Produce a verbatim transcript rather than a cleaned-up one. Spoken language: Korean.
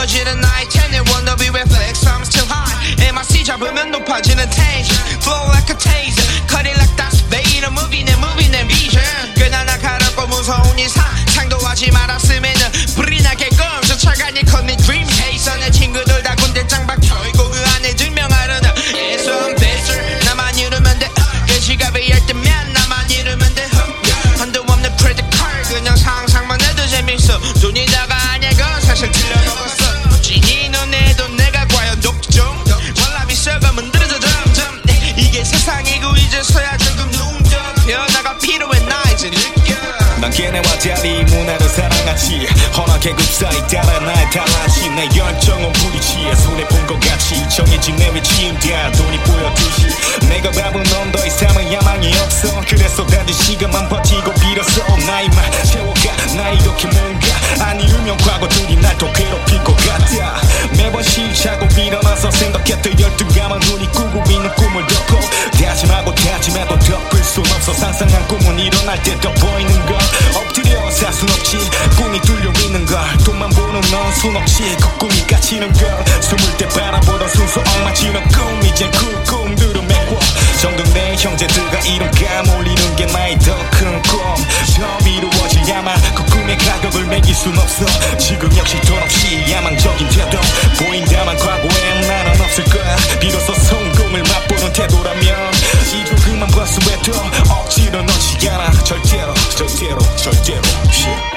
떨어지는 나의 텐에 wanna be reflex I'm still high 엠알씨 잡으면 높아지는 tension flow like a taser cut it like Darth Vader movie 내 movie 내 vision 꽤나 날카롭고 무서운 이 상상도 하지 말았으면은 불이 나게 검서 차가니 커민 dream chaser 내 친구들 다 군대장 박혀있고 그 안에 증명하려는 Yes I'm better 나만 이루면 돼 그 지갑이 열 때면 나만 이루면 돼 한도 없는 credit card 그냥 상상만 해도 재밌어 돈이 다가 아니야 그건 사실 틀려먹었어 진이 눈에도 내가 과연 독점 월남이 썩어 문드러져 점점 이게 세상이고 이제서야 조금 눈떠 변화가 필요해 나 이제 느껴 난 걔네와 달리 문화를 사랑하지 허나게 급사이 따라 날 달라지 내 열정은 부딪히에 손해본 것 같이 정해진 내 위치인 다 돈이 보여주지 내가 밟은 넌 더 이상은 야망이 없어 그래서 단지 시간만 버티고 빌었어 나의 말 채워가 나 이렇게 뭔가 안 이루면 과거들이 날 더 괴롭힐 것 같아 매번 시차고 일어나서 생각했던 열두 가만 눈이 꾸고 있는 꿈을 덮고 다짐하고 다짐해도 덮을 순 없어 상상한 꿈은 일어날 때 더 보이는 걸 엎드려 살 순 없지 꿈이 뚫려 있는 걸 돈만 보는 넌 순 없이 그 꿈이 갇히는 걸 숨을 때 바라보던 순수 엉망지는 꿈 이젠 그 꿈들은 메워 정든 내 형제들과 이름 까몰리는 게 나의 더 큰 꿈 처음 이루어지야만 그 꿈의 가격을 매길 순 없어 지금 역시 돈 없이 야망적인 태도 보인다만 과거엔 나는 없을 거야 비로소 성공을 맛보는 태도라면 이거 그만 벌써 해도 억지로 넣지 않아 절대로 절대로 절대로 yeah.